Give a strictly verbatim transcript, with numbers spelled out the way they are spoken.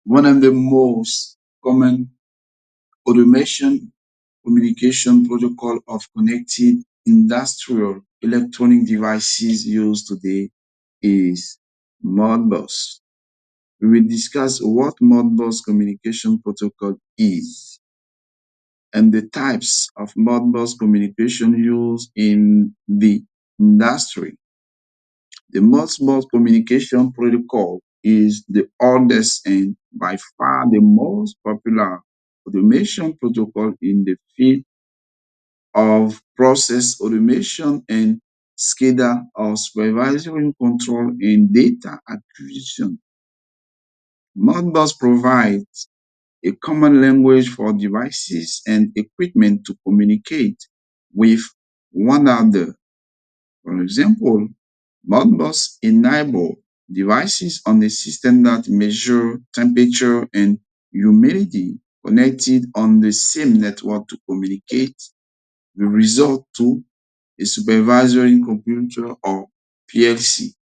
One of the most common automation communication protocol of connected industrial electronic devices used today is Modbus. We will discuss what Modbus communication protocol is and the types of Modbus communication used in the industry. The Modbus communication protocol is the oldest and by far the most popular automation protocol in the field of process automation and SCADA or supervisory control and data acquisition. Modbus provides a common language for devices and equipment to communicate with one another. For example, Modbus enable devices on a system that measure temperature and humidity connected on the same network to communicate the result to a supervisory computer or P L C.